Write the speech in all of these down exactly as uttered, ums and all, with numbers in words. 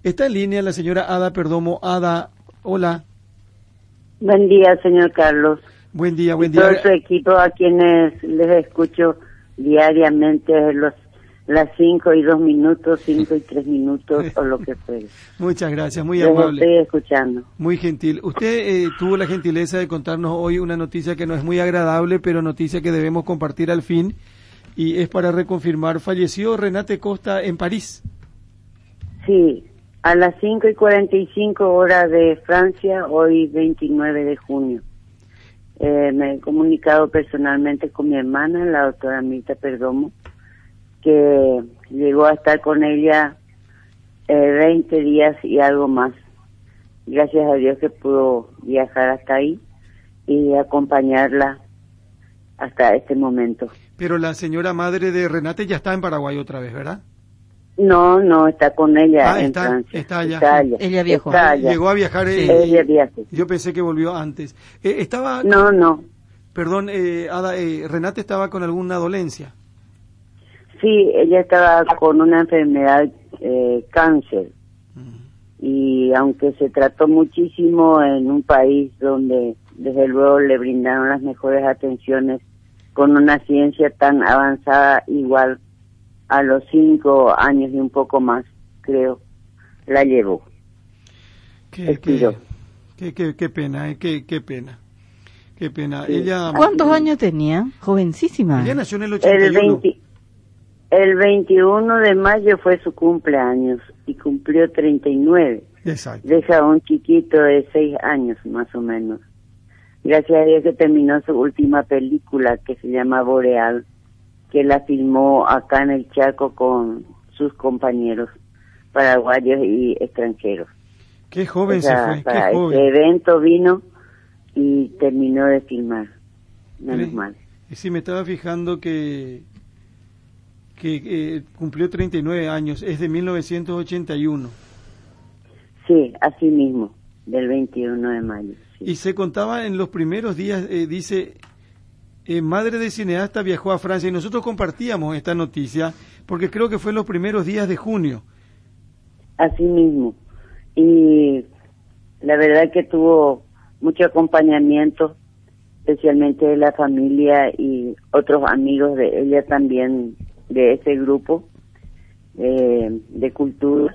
Está en línea la señora Ada Perdomo. Ada, hola. Buen día, señor Carlos. Buen día, buen y día. todo su equipo, a quienes les escucho diariamente los las cinco y dos minutos, cinco y tres minutos o lo que fuere. Muchas gracias, muy les amable. Estoy escuchando. Muy gentil. Usted eh, tuvo la gentileza de contarnos hoy una noticia que no es muy agradable, pero noticia que debemos compartir al fin, y es para reconfirmar. Falleció Renate Costa en París. Sí, a las cinco y cuarenta y cinco horas de Francia, hoy veintinueve de junio. Eh, me he comunicado personalmente con mi hermana, la doctora Mirta Perdomo, que llegó a estar con ella eh, veinte días y algo más. Gracias a Dios que pudo viajar hasta ahí y acompañarla hasta este momento. Pero la señora madre de Renate ya está en Paraguay otra vez, ¿verdad? No, no, está con ella ah, en está, Francia. Está allá. Está allá. Ella viajó. Está allá. Llegó a viajar. Sí. Eh, ella viajó. Yo pensé que volvió antes. Eh, estaba. No, no. Perdón, eh, Ada, eh, Renate estaba con alguna dolencia. Sí, ella estaba con una enfermedad, eh, cáncer. Mm. Y aunque se trató muchísimo en un país donde desde luego le brindaron las mejores atenciones, con una ciencia tan avanzada, igual a los cinco años y un poco más, creo, la llevó. Qué, qué, qué, qué, qué pena, eh, qué, qué pena. Qué pena. Sí. Ella. ¿Cuántos años tenía? Jovencísima. Ella nació en el ochenta y uno. El, veinte, el veintiuno de mayo fue su cumpleaños y cumplió treinta y nueve. Exacto. Deja un chiquito de seis años más o menos. Gracias a Dios que terminó su última película, que se llama Boreal, que la filmó acá en el Chaco con sus compañeros paraguayos y extranjeros. Qué joven o sea, se fue, para qué joven. Este evento vino y terminó de filmar, menos sí, mal. Sí, me estaba fijando que que eh, cumplió treinta y nueve años, es de mil novecientos ochenta y uno. Sí, así mismo, del veintiuno de mayo. Sí. Y se contaba en los primeros días, eh, dice, eh, madre de cineasta viajó a Francia, y nosotros compartíamos esta noticia, porque creo que fue en los primeros días de junio. Así mismo. Y la verdad que tuvo mucho acompañamiento, especialmente de la familia y otros amigos de ella también, de ese grupo eh, de cultura,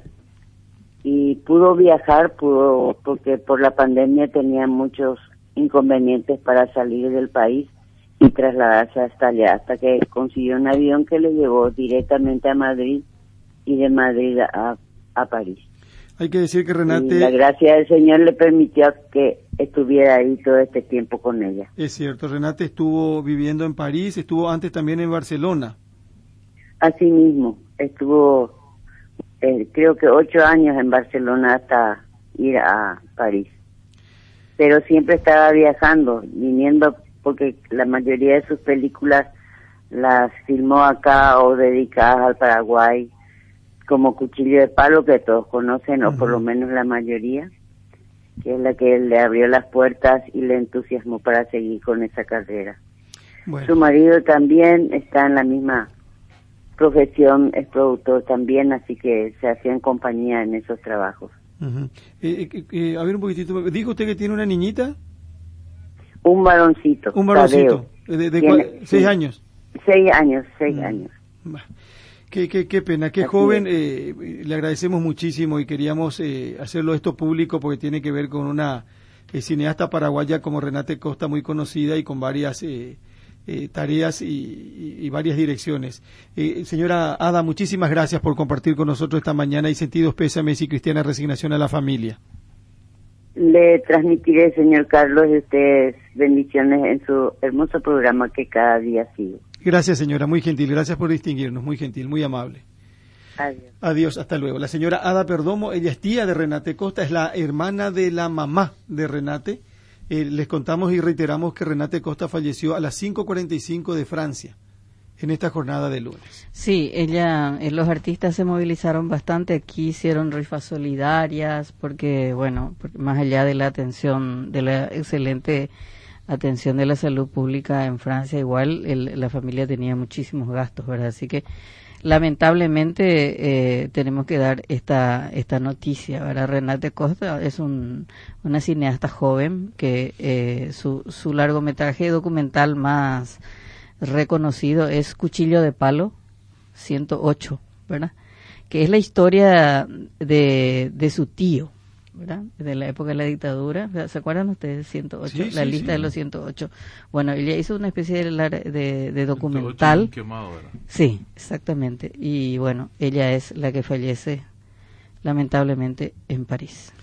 y pudo viajar, pudo, porque por la pandemia tenía muchos inconvenientes para salir del país y trasladarse hasta allá, hasta que consiguió un avión que le llevó directamente a Madrid y de Madrid a, a París. Hay que decir que Renate... Y la gracia del Señor le permitió que estuviera ahí todo este tiempo con ella. Es cierto, Renate estuvo viviendo en París, estuvo antes también en Barcelona. Así mismo, estuvo eh, creo que ocho años en Barcelona hasta ir a París. Pero siempre estaba viajando, viniendo, porque la mayoría de sus películas las filmó acá o dedicadas al Paraguay, como Cuchillo de Palo, que todos conocen, uh-huh. o por lo menos la mayoría, que es la que le abrió las puertas y le entusiasmó para seguir con esa carrera. Bueno. Su marido también está en la misma profesión, es productor también, así que se hacían compañía en esos trabajos. Uh-huh. eh, eh, eh, a ver un poquitito, ¿dijo usted que tiene una niñita? Un varoncito. Un varoncito, Tadeo. ¿de, de tiene, cuál, seis sí, años? Seis años, seis uh-huh. años. Qué, qué, qué pena, qué Así joven, eh, le agradecemos muchísimo y queríamos eh, hacerlo esto público porque tiene que ver con una eh, cineasta paraguaya como Renate Costa, muy conocida y con varias eh, eh, tareas y, y, y varias direcciones. Eh, señora Ada, muchísimas gracias por compartir con nosotros esta mañana y sentidos pésames y cristiana resignación a la familia. Le transmitiré, señor Carlos, de ustedes bendiciones en su hermoso programa que cada día sigo. Gracias, señora, muy gentil, gracias por distinguirnos, muy gentil, muy amable. Adiós. Adiós, hasta luego. La señora Ada Perdomo, ella es tía de Renate Costa, es la hermana de la mamá de Renate. Eh, les contamos y reiteramos que Renate Costa falleció a las cinco cuarenta y cinco de Francia, en esta jornada de lunes. Sí, ella, eh, los artistas se movilizaron bastante, aquí hicieron rifas solidarias, porque, bueno, porque más allá de la atención, de la excelente atención de la salud pública en Francia, igual el, la familia tenía muchísimos gastos, ¿verdad? Así que lamentablemente eh, tenemos que dar esta esta noticia, ¿verdad? Renate Costa es un, una cineasta joven que eh, su, su largometraje documental más reconocido es Cuchillo de Palo ciento ocho, ¿verdad? Que es la historia de, de su tío, ¿verdad? De la época de la dictadura. ¿Se acuerdan ustedes? ciento ocho, Sí, la sí, lista sí. de los ciento ocho. Bueno, ella hizo una especie de, lar- de, de documental. Quemado, ¿verdad? Sí, exactamente. Y bueno, ella es la que fallece lamentablemente en París.